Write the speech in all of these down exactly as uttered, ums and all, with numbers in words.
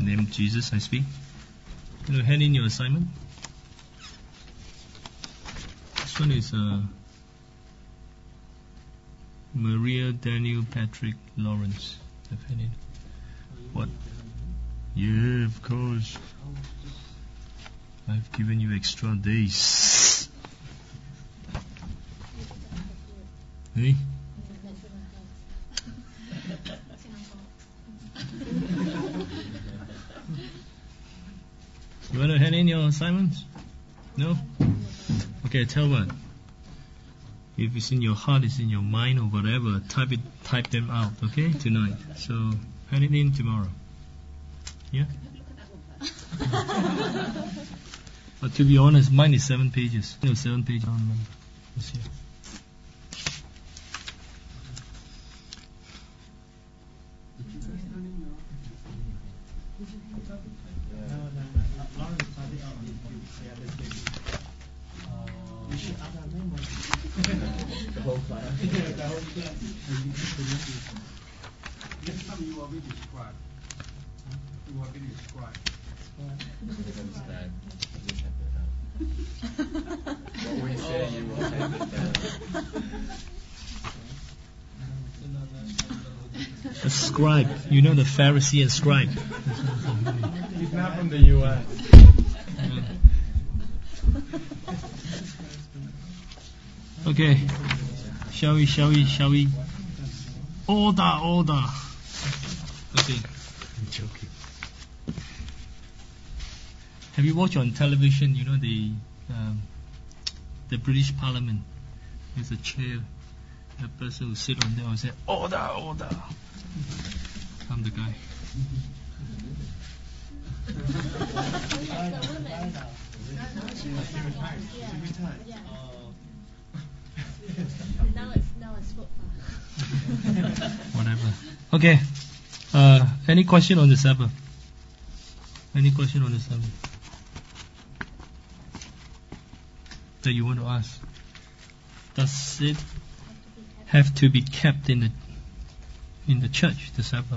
In the name of Jesus, I speak. You know, hand in your assignment. This one is uh, Maria Daniel Patrick Lawrence. Have hand in. What? Yeah, of course. I've given you extra days. Hey? You want to hand in your assignments? No? Okay, tell what? If it's in your heart, it's in your mind or whatever, type it, type them out, okay, tonight. So, hand it in tomorrow. Yeah? But to be honest, mine is seven pages. No, seven pages, I don't remember. Let's see. The whole class. Next time you will be described. You will be described. What we say, you will type it down. A scribe. You know the Pharisee and scribe. He's not from the U S Okay. Shall we, shall we, shall we? Order, order. Okay. I'm joking. Have you watched on television, you know, the um, the British Parliament? There's a chair. The person who sit on there will say, order, order. I'm the guy. Now it's now it's football. Whatever. Okay. Uh, any question on the Sabbath? Any question on the Sabbath that you want to ask? Does it have to be kept in the in the church, the Sabbath?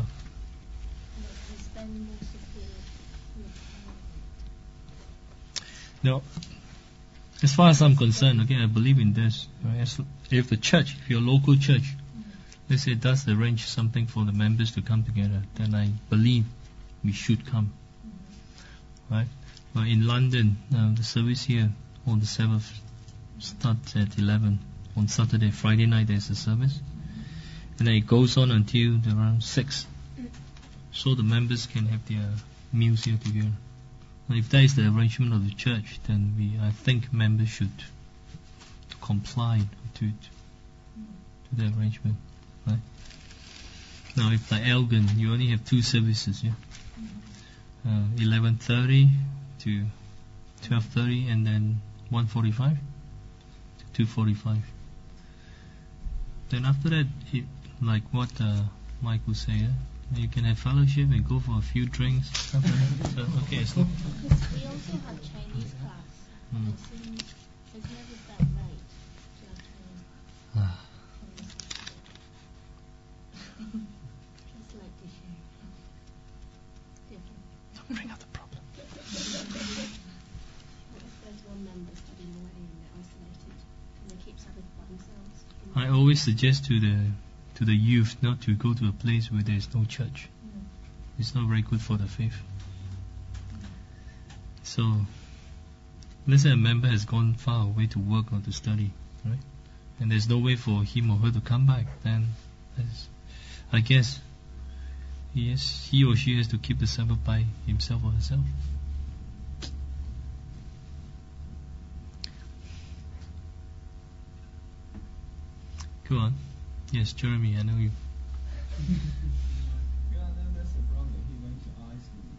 No. As far as I'm concerned, okay, I believe in this. If the church, if your local church, let's say, does arrange something for the members to come together, then I believe we should come. Right? But in London, uh, the service here on the Sabbath starts at eleven. On Saturday, Friday night, there's a service. And then it goes on until around six. So the members can have their meals here together. And if that is the arrangement of the church, then we, I think members should comply to, to the arrangement. Right? Now, if like Elgin, you only have two services, yeah? Uh, eleven thirty to twelve thirty, and then one forty-five to two forty-five. Then after that, it, like what uh, Mike would say, eh? You can have fellowship and go for a few drinks. So, okay, so. We also have Chinese class. Mm. It's, it's never that right. Ah. Just like to share. Different. Don't bring up the problem. What if there's one member studying away and they're isolated and they keep Sabbath by themselves? I always suggest to the to the youth not to go to a place where there is no church. Mm. It's not very good for the faith. So, let's say a member has gone far away to work or to study, right? And there's no way for him or her to come back, then I guess he, has, he or she has to keep the Sabbath by himself or herself. Go on. Yes, Jeremy, I know you. Yeah, that, that's the problem. He went to Iceland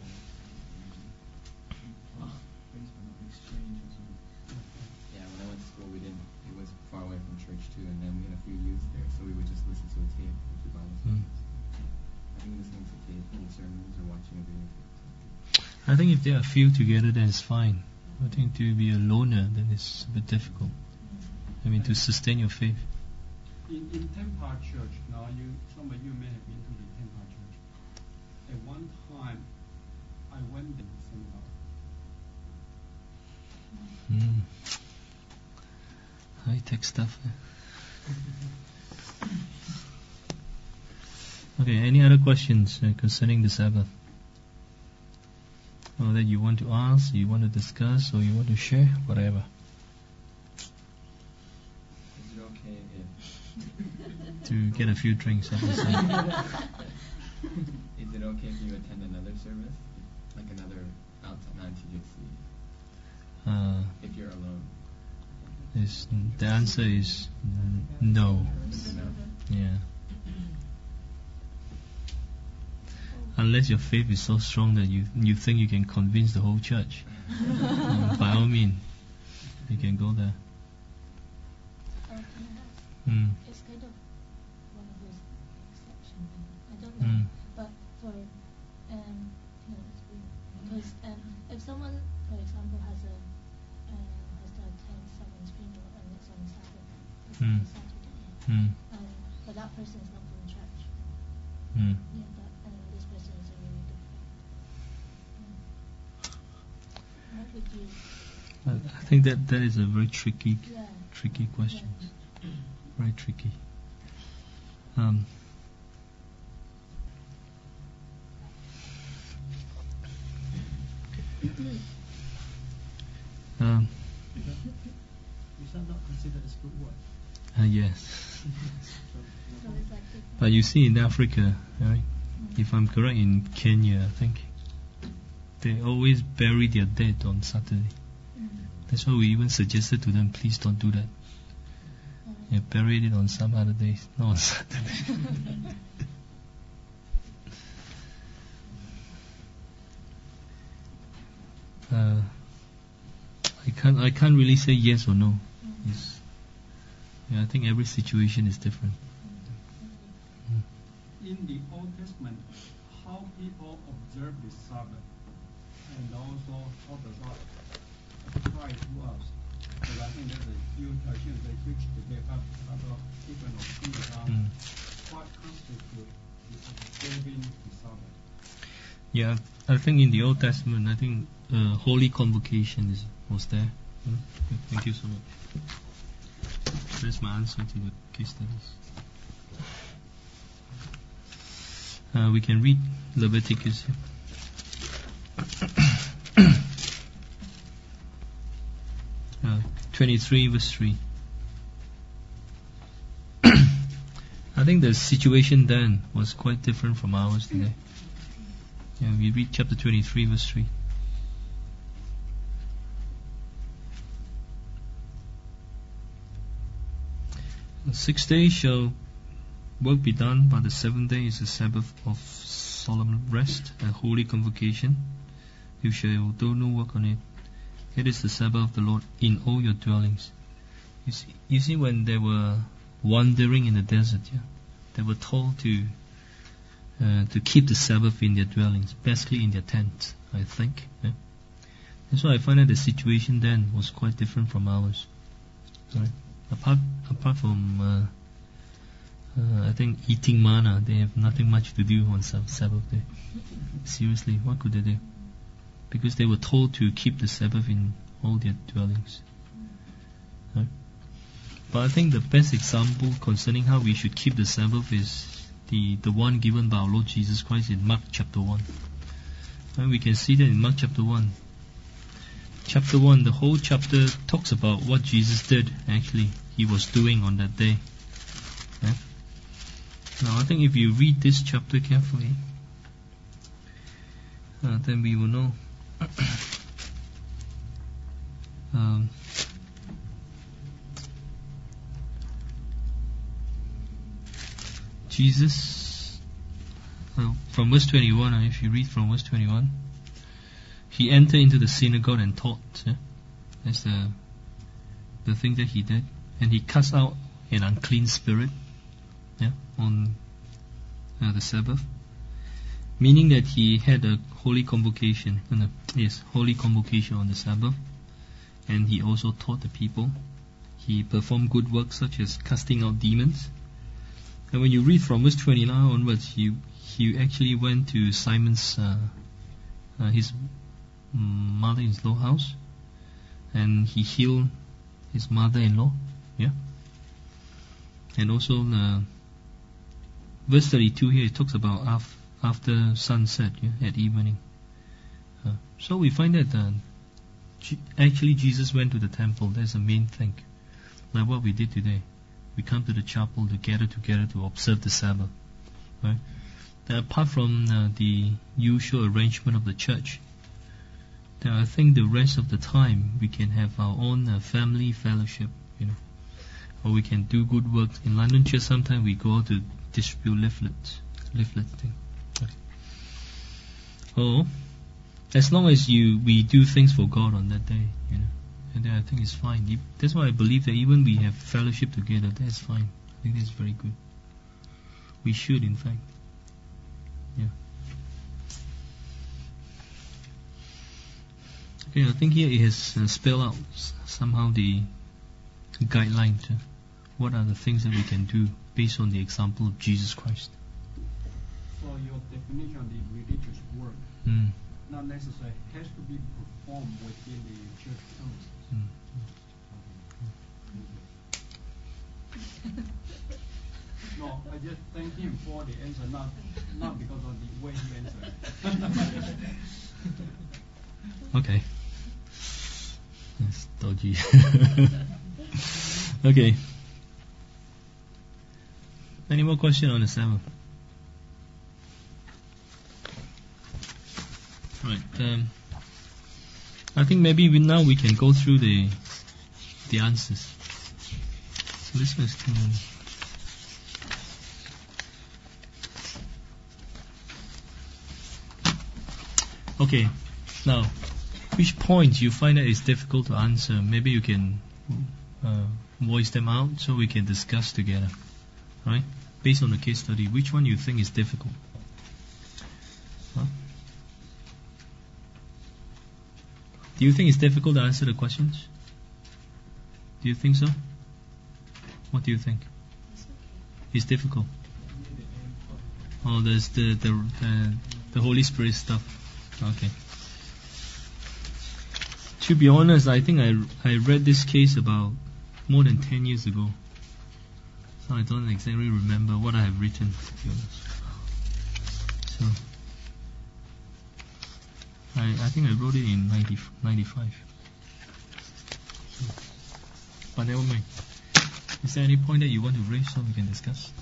for uh, exchange or something. Yeah, when I went to school, we didn't. It was far away from church too, and then we had a few youths there, so we would just listen to a tape of the Bible Mm. I think listening to tape, little sermons, or watching a video. I think if there are few together, then it's fine. I think to be a loner, then it's a bit difficult. I mean, to sustain your faith. In, in Templar Church, now you, some of you may have been to the Templar Church. At one time, Mm. High-tech stuff. Eh? Okay, any other questions uh, concerning the Sabbath? Or that you want to ask, you want to discuss, or you want to share, whatever. Is it okay if To get a few drinks at the same. is it okay if you attend another service, like another outside non-T J C, Uh, if you're alone? is, the answer is n- no. No. Yeah. Unless your faith is so strong that you you think you can convince the whole church, uh, by all means, you can go there. Oh, can I ask? Mm. It's kind of one of those exceptions. I don't know, Mm. but for um, you know, it's weird because um, if someone, for example, has a um, has to attend someone's funeral and it's on Sabbath, it's Mm. on Saturday, Mm. um, but that person is not from church. Mm. Yeah, but um, this person is a really good friend. Mm. What would you? I I think that that is a very tricky, Yeah. tricky question. Yeah. Very tricky. Um, um, Is that not considered as good work? uh, yes. So it's like different. But you see in Africa, right? If I'm correct, in Kenya, I think they always bury their dead on Saturday. Mm. That's why we even suggested to them, please don't do that. Mm. Yeah, bury it on some other days, not on Saturday. uh, I can't. I can't really say yes or no. It's, yeah, I think every situation is different. In the Old Testament, how people observe the Sabbath, and also how does that apply to us? Because I think there's a huge, I think there's a huge debate about about different opinions on Mm. what constitutes the observing the Sabbath. Yeah, I think in the Old Testament, I think uh, holy convocation is was there. Mm. Thank you so much. That's my answer to the case studies. Uh, we can read Leviticus here. uh, twenty-three verse three. I think the situation then was quite different from ours today. Yeah, we read chapter twenty-three verse three. Six days shall work be done, but the seventh day is a Sabbath of solemn rest, a holy convocation. You shall do no work on it. It is the Sabbath of the Lord in all your dwellings. You see, you see when they were wandering in the desert, yeah, they were told to uh, to keep the Sabbath in their dwellings, basically in their tents, I think. Yeah. That's why I find that the situation then was quite different from ours. Right? Apart apart from uh, Uh, I think eating manna, they have nothing much to do on Sab- Sabbath day. Seriously, what could they do? Because they were told to keep the Sabbath in all their dwellings. Right? But I think the best example concerning how we should keep the Sabbath is the, the one given by our Lord Jesus Christ in Mark chapter one. And we can see that in Mark chapter one. Chapter one, the whole chapter talks about what Jesus did, actually, he was doing on that day. Yeah? Now, I think if you read this chapter carefully, uh, then we will know. um, Jesus, uh, from verse twenty-one, uh, if you read from verse twenty-one, he entered into the synagogue and taught. Yeah? That's the the thing that he did, and he cast out an unclean spirit. Yeah, on uh, the Sabbath, meaning that he had a holy convocation. Uh, no, yes, holy convocation on the Sabbath, and he also taught the people. He performed good works such as casting out demons. And when you read from verse twenty-nine onwards, he he actually went to Simon's uh, uh, his mother-in-law house, and he healed his mother-in-law. Yeah. And also, uh, verse thirty-two here, it talks about af- after sunset, yeah, at evening. Uh, so we find that uh, G- actually Jesus went to the temple. That's the main thing. Like what we did today. We come to the chapel to gather together to observe the Sabbath. Right? Then apart from uh, the usual arrangement of the church, then I think the rest of the time we can have our own uh, family fellowship, you know, or we can do good work. In London Church, sometimes we go to distribute leaflets, leaflet thing. Okay. Oh, as long as you we do things for God on that day, you know, and then I think it's fine. If- That's why I believe that even we have fellowship together, that's fine. I think that's very good. We should, in fact. Yeah. Okay, I think here it has uh, spelled out s- somehow the guidelines. Uh, what are the things that we can do based on the example of Jesus Christ? So your definition of the religious work, Mm. not necessarily has to be performed within the church premises. Mm. No, I just thank him for the answer, not not because of the way he answered. Okay. That's dodgy. Okay. Any more question on the Sabbath? Right. Um, I think maybe we, now we can go through the the answers. So this was two minutes. Okay. Now, which points you find that it's difficult to answer? Maybe you can uh, voice them out so we can discuss together, right? Based on the case study, which one you think is difficult? Huh? Do you think it's difficult to answer the questions? Do you think so? What do you think? It's difficult. Oh, there's the the the, the Holy Spirit stuff. Okay. To be honest, I think I I read this case about more than ten years ago, so I don't exactly remember what I have written. To be honest, so I I think I wrote it in ninety, ninety-five. So, but never mind. Is there any point that you want to raise so we can discuss?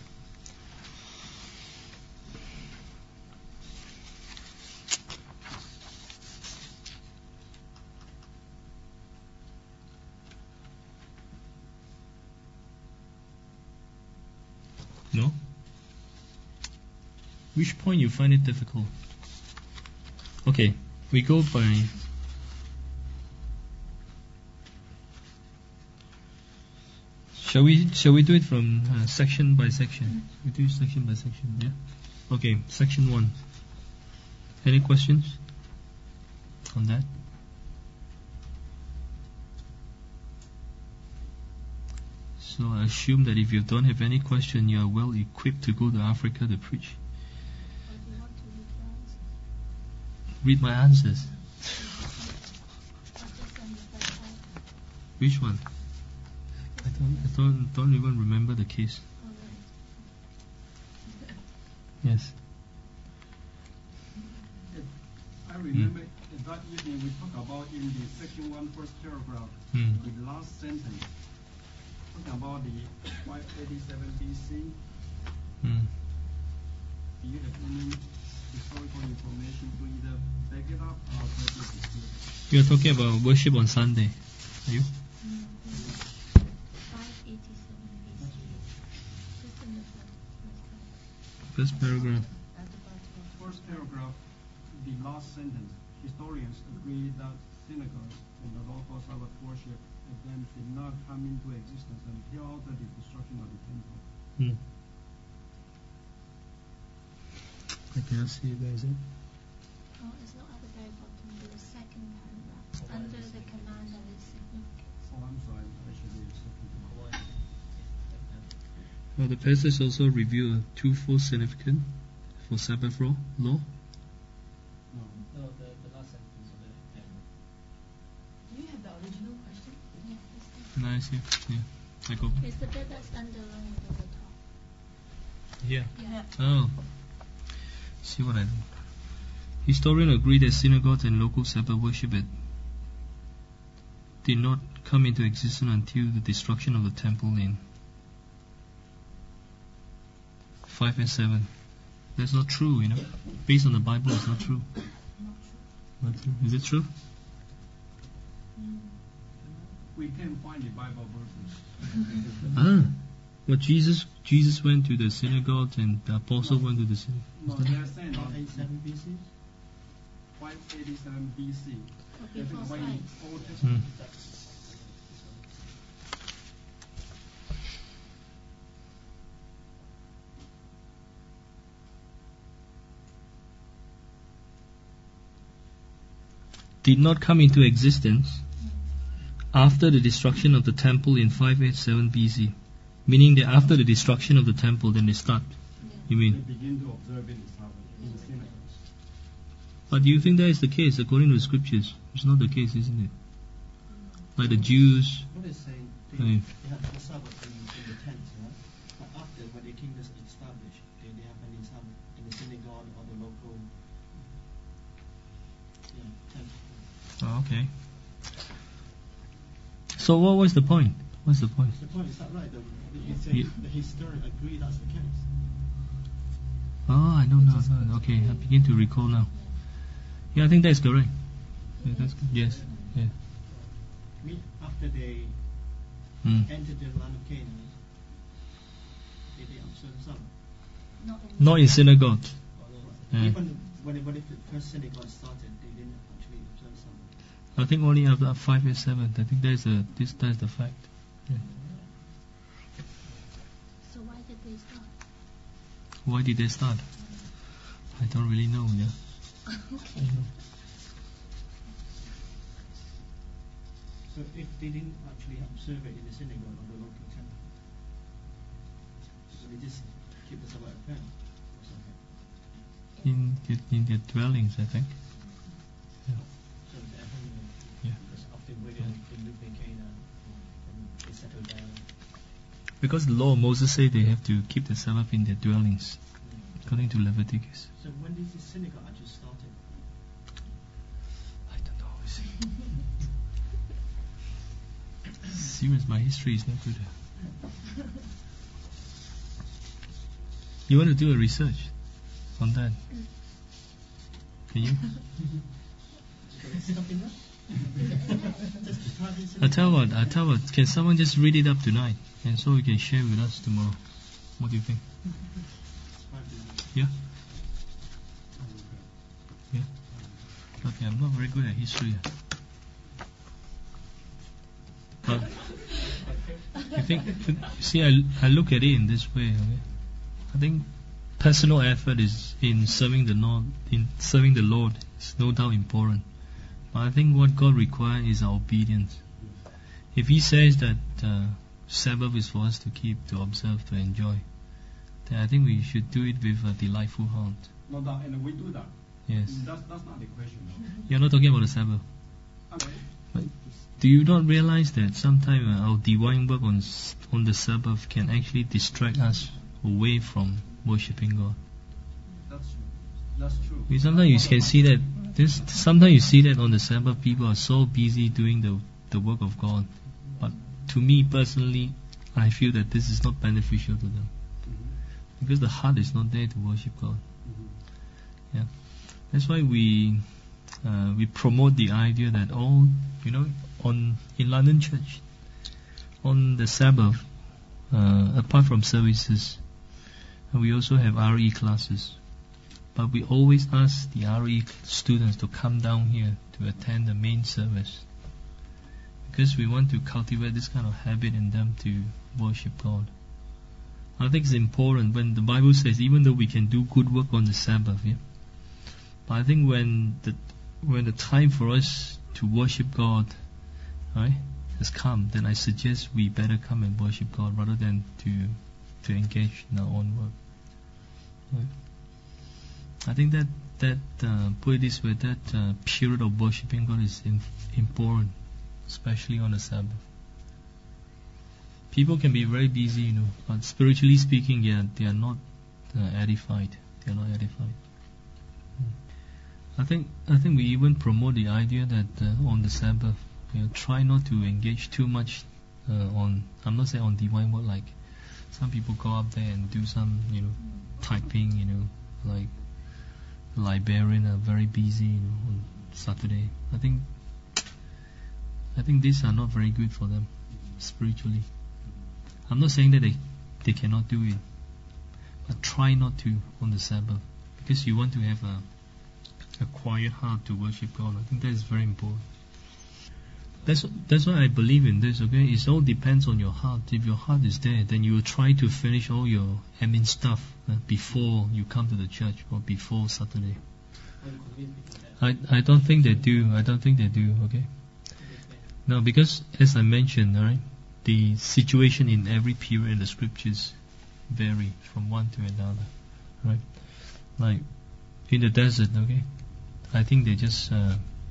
No? Which point you find it difficult? Okay, we go by. Shall we shall we do it from uh, section by section? We do section by section, yeah? Okay, section one. Any questions on that? So I assume that if you don't have any question, you are well equipped to go to Africa to preach. Or do you want to read the answers? Read my answers. Or just on the first part? Which one? I don't, I don't, don't even remember the case. Alright. Yes. I remember that evening we talked about in the section one first paragraph, Hmm. the last sentence, talking about the five eighty-seven B C. Mm. Do you have any historical information to either back it up or try to dispute? You are talking about worship on Sunday. Are you? No, five eighty-seven B C. Just in the first, first First paragraph. part. At the bottom. First paragraph, the last sentence. Historians agree that synagogues and the local Sabbath worship again did not come into existence until after the destruction of the temple. Hmm. I cannot see it, guys. Oh, it's not at the very bottom, the second paragraph. Under the command and its significance. Oh, I'm sorry, I should be second. Well, the passage also reveal a twofold significance for Sabbath law. law. No. No, the, the last sentence of the end. Do you have the original question? Yeah, it's the, Nice, yeah. Yeah. I go. it's the bit that's underlined at the top. Yeah. Yeah. Oh. See what I do. Historians agree that synagogues and local Sabbath worship it did not come into existence until the destruction of the temple in five and seven. That's not true, you know. Based on the Bible, it's not true. Not true. Is it true? We can't find the Bible verses. Ah. But Jesus Jesus went to the synagogue and the apostle went to the synagogue. No, they're saying Not on eighty-seven B C? five eighty-seven B C. Or They're before talking about in Christ. Old Hmm. Testament. Did not come into existence after the destruction of the temple in five eighty-seven B C. Meaning that after the destruction of the temple, then they start. You They mean? begin to observe in the Sabbath in the synagogues. But do you think that is the case according to the scriptures? It's not the case, isn't it? Like the Jews. What they're saying, they, Aye. they have the Sabbath in, in the tent, right? But after, when the kingdom is established, they, they have any Sabbath in the synagogue or the local yeah, temple. Oh, okay. So what was the point? What's the point? What's the point? Is that right? The, the, you say Yeah. the historian agree that's the case. Oh, I know now. now. Okay, I begin to recall now. Yeah, I think that's correct. Yeah, that's good. Yes. Yeah. Me, after they Mm. entered the land of Canaan, they, they observe Sabbath. Not in Not in synagogue. Yeah. Even when, when the first synagogue started, they didn't actually observe Sabbath. I think only after five and seven. I think that's a this that's the fact. Yeah. So why did they start? Why did they start? I don't really know. Yeah. Okay. So if they didn't actually observe it in the synagogue or the local temple, so they just keep the Sabbath at home or something. In in their dwellings, I think. Yeah. So they're at home, Yeah. because after when they, they moved in Canaan, and they settled down. Because the law of Moses say they have to keep the Sabbath in their dwellings, according to Leviticus. So when did the synagogue actually started? I don't know. you see. Serious, my history is not good. You want to do a research on that? Can you? Something else? Just to try this I tell what, I tell what. Can someone just read it up tonight, and so we can share with us tomorrow? What do you think? Yeah. Yeah. Okay, I'm not very good at history. But I think, see, I, I look at it in this way. Okay? I think personal effort is in serving the Lord. In serving the Lord is no doubt important. But I think what God requires is our obedience. If He says that uh, Sabbath is for us to keep, to observe, to enjoy, then I think we should do it with a delightful heart. No doubt, and we do that. Yes. That's, that's not the question. though. You're not talking about the Sabbath. Okay. But do you not realize that sometimes uh, our divine work on s- on the Sabbath can actually distract us away from worshipping God? That's true. That's true. Because sometimes you can see that this. Sometimes you see that on the Sabbath, people are so busy doing the the work of God. But to me personally, I feel that this is not beneficial to them Mhm. because the heart is not there to worship God. Mhm. Yeah, that's why we uh, we promote the idea that all you know on in London Church on the Sabbath, uh, apart from services, we also have R E classes. But we always ask the R E students to come down here to attend the main service because we want to cultivate this kind of habit in them to worship God. I think it's important when the Bible says even though we can do good work on the Sabbath, yeah. But I think when the when the time for us to worship God, right, has come, then I suggest we better come and worship God rather than to to engage in our own work. Right? I think that that uh, put it this way, that uh, period of worshiping God is in, important. especially on the Sabbath. People can be very busy, you know, but spiritually speaking, yeah, they are not uh, edified. They are not edified. I think I think we even promote the idea that uh, on the Sabbath, you know, try not to engage too much uh, on. I'm not saying on divine word, like some people go up there and do some, you know, typing, you know, like librarian are very busy, you know, on Saturday. I think I think these are not very good for them spiritually. I'm not saying that they they cannot do it, but try not to on the Sabbath, because you want to have a a quiet heart to worship God. I think that is very important. That's that's why I believe in this. Okay, it all depends on your heart. If your heart is there, then you will try to finish all your admin stuff uh, before you come to the church or before Saturday. I I don't think they do. I don't think they do. Okay. No, because as I mentioned, all right, the situation in every period in the scriptures vary from one to another, right? Like in the desert, okay, I think they just uh,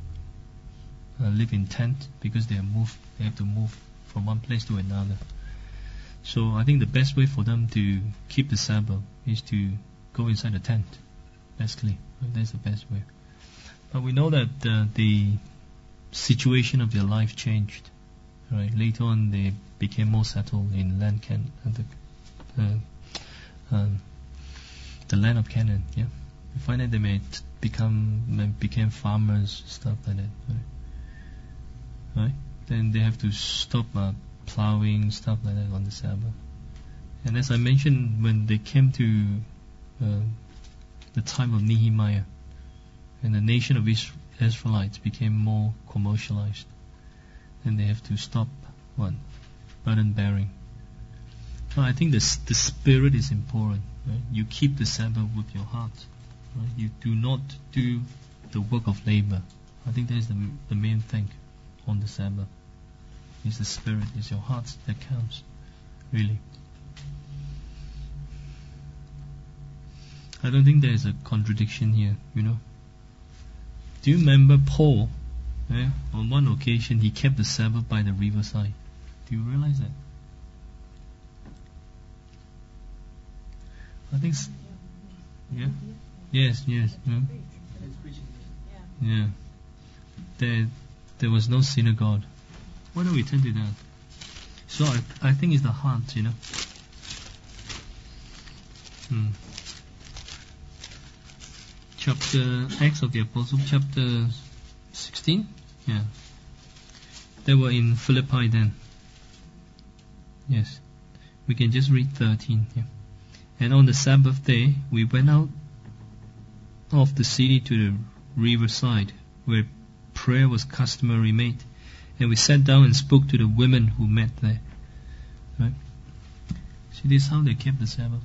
uh, live in tent because they are moved. They have to move from one place to another. So I think the best way for them to keep the Sabbath is to go inside the tent. Basically, right? That's the best way. But we know that uh, the situation of their life changed. Right? Later on, they became more settled in land Can uh, the, uh, um, the land of Canaan. Yeah, we find that they may t- become became farmers, stuff like that. Right? Right? Then they have to stop uh, plowing, stuff like that on the Sabbath. And as I mentioned, when they came to uh, the time of Nehemiah, and the nation of Is- Israelites became more commercialized, and they have to stop what? Burden bearing. So I think the the spirit is important. Right? You keep the Sabbath with your heart. Right? You do not do the work of labor. I think that is the the main thing on the Sabbath. It's the spirit, it's your heart that counts, really. I don't think there is a contradiction here, you know. Do you remember Paul? Eh? On one occasion, he kept the Sabbath by the riverside. Do you realize that? I think. S- yeah. Yes. Yes. Yeah. Yeah. There, there was no synagogue. Why don't we turn to that? So I, I think it's the heart, you know. Hmm. Chapter Acts of the Apostles, chapter sixteen. Yeah. They were in Philippi then. Yes. We can just read thirteen. Yeah. And on the Sabbath day, we went out of the city to the riverside, where prayer was customary made, and we sat down and spoke to the women who met there. Right? See, this is how they kept the Sabbath.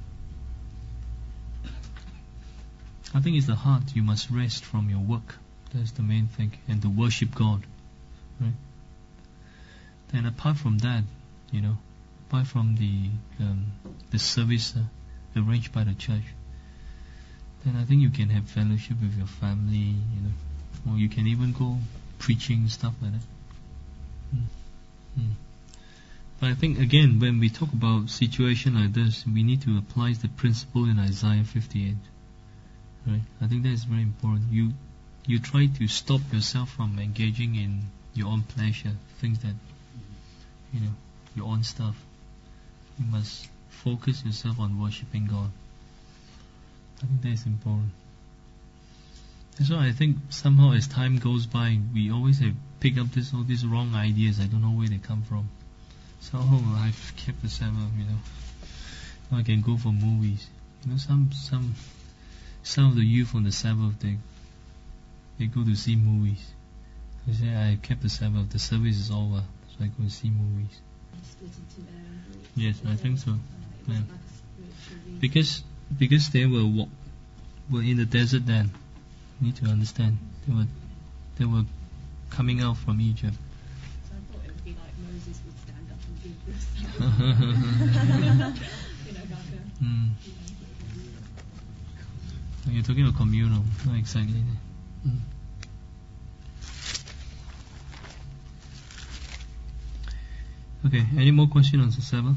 I think it's the heart. You must rest from your work. That's the main thing, and to worship God. Right? Then apart from that, you know, apart from the um, the service uh, arranged by the church, then I think you can have fellowship with your family, you know, or you can even go preaching, stuff like that. Mm. Mm. But I think again, when we talk about situation like this, we need to apply the principle in Isaiah fifty-eight. Right? I think that is very important. You you try to stop yourself from engaging in your own pleasure, things that, you know, your own stuff. You must focus yourself on worshipping God. I think that is important. That's why I think somehow as time goes by, we always have pick up this all these wrong ideas. I don't know where they come from. So oh, I've kept the Sabbath, you know. Now I can go for movies. You know, some some some of the youth on the Sabbath, they they go to see movies. They say, I kept the Sabbath. The service is over, so I go to see movies. Yes, I think so. Yeah. Because because they were wa- were in the desert then. You need to understand. They were they were coming out from Egypt. So I thought it would be like Moses would stand up and give this. you know, like a, mm. You're talking about communal, not exactly. Mm. Okay, any more questions on the Sabbath?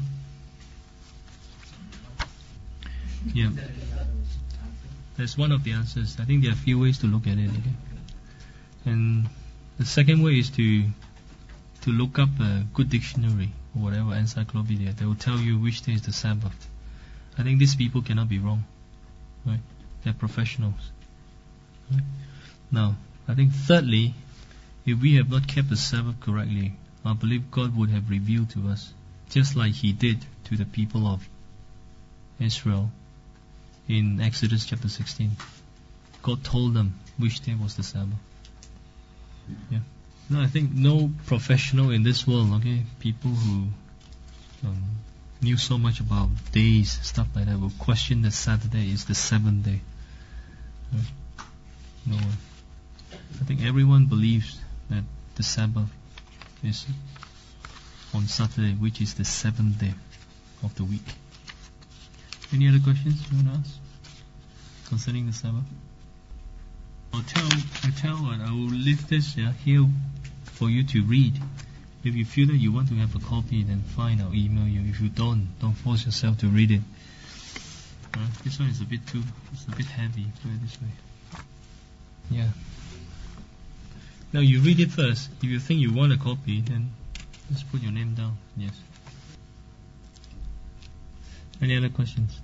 Yeah. That's one of the answers. I think there are a few ways to look at it. Okay? And the second way is to to look up a good dictionary or whatever encyclopedia. They will tell you which day is the Sabbath. I think these people cannot be wrong. Right? They're professionals. Right? Now, I think thirdly, if we have not kept the Sabbath correctly, I believe God would have revealed to us, just like He did to the people of Israel in Exodus chapter sixteen. God told them which day was the Sabbath. Yeah. No, I think no professional in this world, okay, people who um, knew so much about days, stuff like that, will question that Saturday is the seventh day. Right? No one. I think everyone believes that the Sabbath is on Saturday, which is the seventh day of the week. Any other questions you want to ask concerning the Sabbath? I'll tell, I tell what I will leave this yeah, here for you to read. If you feel that you want to have a copy, then fine, I'll email you. If you don't, don't force yourself to read it. Uh, this one is a bit too, it's a bit heavy. Put it this way. Yeah. Now you read it first. If you think you want a copy, then just put your name down. Yes. Any other questions?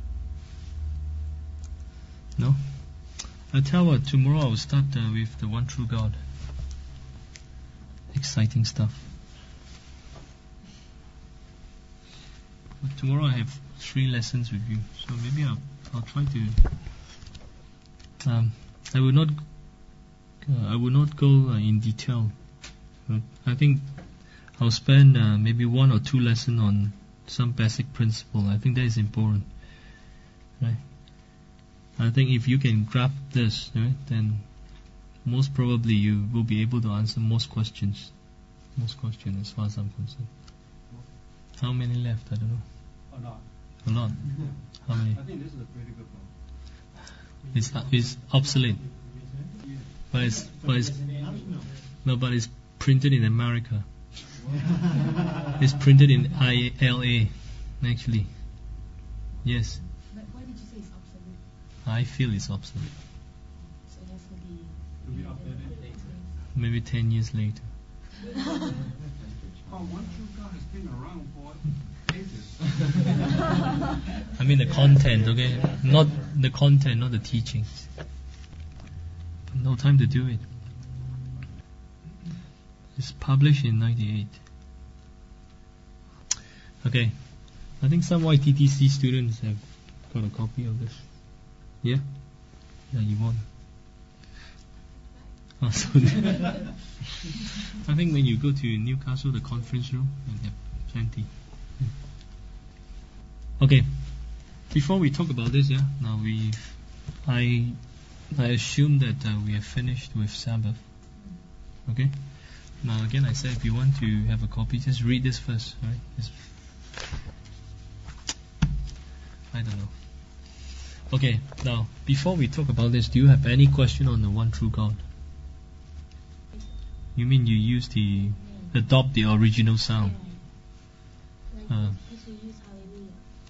No? I'll tell what, tomorrow I'll start uh, with the one true God. Exciting stuff. But tomorrow I have three lessons with you, so maybe I'll, I'll try to. Um, I will not. Uh, I will not go uh, in detail. But I think I'll spend uh, maybe one or two lessons on some basic principle. I think that is important, right? I think if you can grab this, right, then most probably you will be able to answer most questions. Most questions, as far as I'm concerned. How many left? I don't know. A lot. A lot. How many? I think this is a pretty good one. It's uh, it's obsolete, Yeah. but it's but it's no, but it's printed in America. It's printed in I L A, actually. Yes. But why did you say it's obsolete? I feel it's obsolete. So it has to be. To be updated. Maybe ten years later. Oh, one true God has been around for ages. I mean the content, okay? Not the content, not the teachings. No time to do it. It's published in ninety-eight. Okay. I think some Y T T C students have got a copy of this. Yeah? Yeah, you want. Oh, so I think when you go to Newcastle, the conference room, you'll have plenty. Okay. Before we talk about this, yeah, now we, I, I assume that uh, we have finished with Sabbath. Okay. Now again, I said if you want to have a copy, just read this first, right? Just, I don't know. Okay. Now, before we talk about this, do you have any question on the one true God? You mean you use the adopt the original sound? Like, Uh, you should use hallelujah.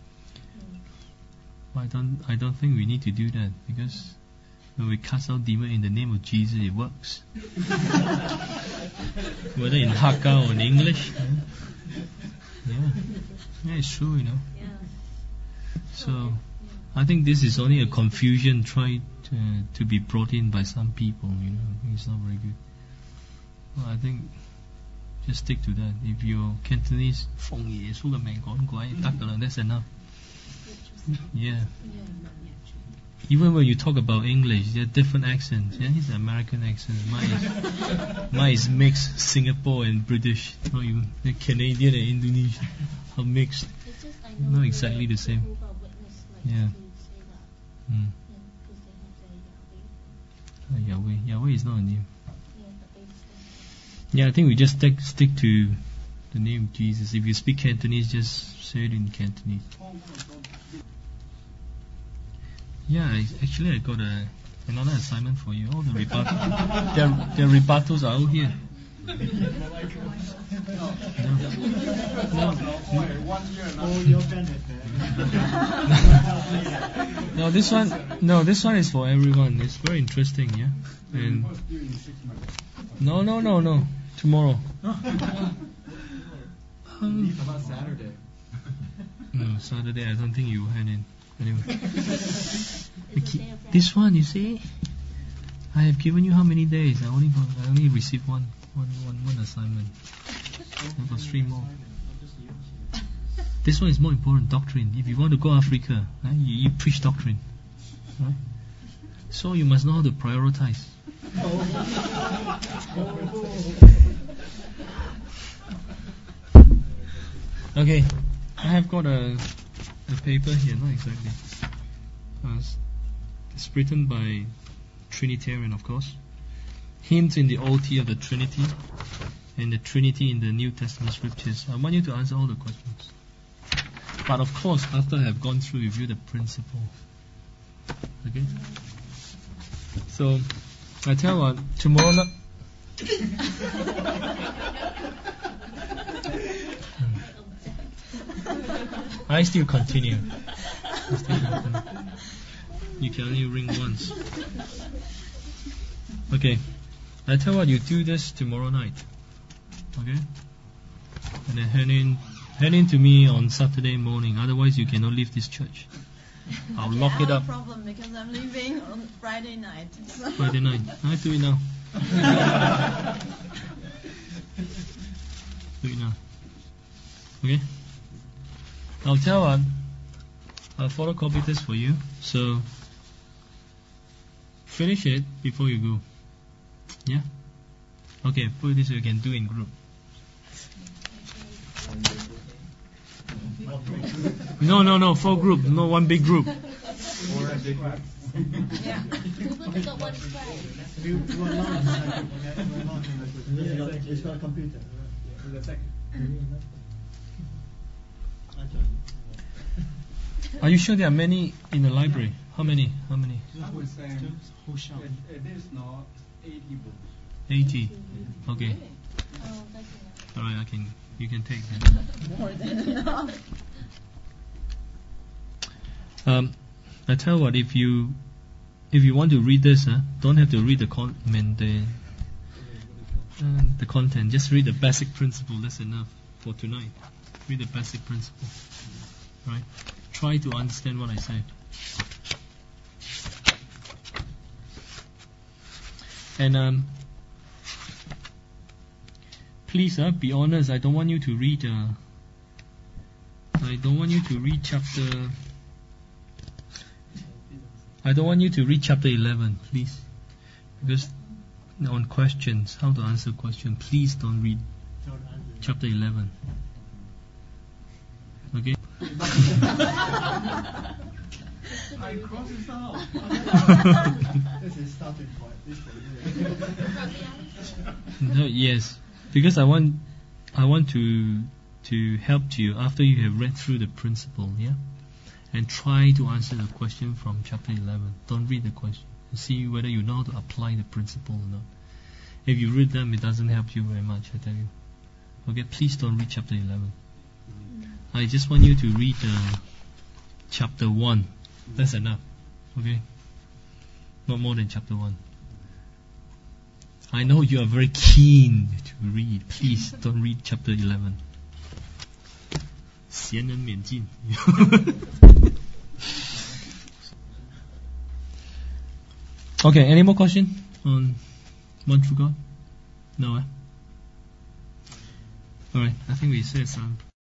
Mm. I don't. I don't think we need to do that because when we cast out demon in the name of Jesus, it works. Whether in Hakka or in English. Yeah, yeah, it's true, you know. Yeah. So Yeah. I think this is only a confusion tried to, to be brought in by some people. You know, I think it's not very good. Well, I think just stick to that. If you're Cantonese, 奉耶穌嘅名講鬼得㗎啦, that's enough. Yeah. Even when you talk about English, there are different accents. Yeah, it's an American accent. Mine is, mine is mixed, Singapore and British. Not even the Canadian and Indonesian are mixed. It's just I know Not exactly the same. Jehovah's Witness like Yeah. to say that. Mm. Yeah, because they have their Yahweh. Uh, Yahweh, Yahweh is not a name. Yeah, but they still. Yeah, I think we just stick stick to the name Jesus. If you speak Cantonese, just say it in Cantonese. Yeah, I, actually I got a another assignment for you. All the rebut their, their rebuttals are all here. For your benefit. No, this one, no, this one is for everyone. It's very interesting, yeah. And First due in six months. no, no, no, no. Tomorrow. Um, How about Saturday? no, Saturday. I don't think you hand in. Anyway, It's a Okay, day of rest. this one, you see, I have given you how many days? I only got, I only received one, one, one, one assignment. I've got three more. This one is more important, doctrine. If you want to go Africa, eh, you, you preach doctrine. Right? So you must know how to prioritize. Okay, I have got a, a paper here, not exactly. Uh, s- it's written by Trinitarian, of course. Hints in the O T of the Trinity and the Trinity in the New Testament scriptures. I want you to answer all the questions. But of course, after I have gone through with you the principle. Okay? So, I tell you what, tomorrow night. I still continue. I still continue. You can only ring once. Okay. I tell you what, you do this tomorrow night. Okay? And then hand in hand in to me on Saturday morning. Otherwise you cannot leave this church. I'll Okay, lock I it have up a problem because I'm leaving on Friday night. So. Friday night. I do it now. Do it now. Okay? I'll tell what. I'll photocopy this for you. So finish it before you go. Yeah? Okay, put it this way, you can do in group. No, no, no, four group, not one big group. Yeah. We've only got one Friday. You, you are not, okay? You are not. It's got, it's got a computer. For the second. I told you. Are you sure there are many in the library? How many? How many? I would say Who shall? it, it is not eighty books. Eighty. Okay. Oh, that's enough. Alright, I can you can take that. More than enough. Um I tell you what, if you if you want to read this, huh, don't have to read the con I mean the uh, the content. Just read the basic principle, that's enough for tonight. Read the basic principle. Right? Try to understand what I say. And um please uh, be honest, I don't want you to read uh, I don't want you to read chapter I don't want you to read chapter eleven, please. Because on questions, how to answer question, please don't read Don't answer. chapter eleven. Okay? I cross it out. This is starting point. This one. No, yes. Because I want I want to to help you after you have read through the principle, yeah? And try to answer the question from chapter eleven. Don't read the question. See whether you know how to apply the principle or not. If you read them, it doesn't help you very much, I tell you. Okay, please don't read chapter eleven. I just want you to read uh, chapter one. That's enough. Okay? Not more than chapter one. I know you are very keen to read. Please don't read chapter eleven. 闲人免进. Okay, any more question on one true God? No, eh? Alright, I think we said some.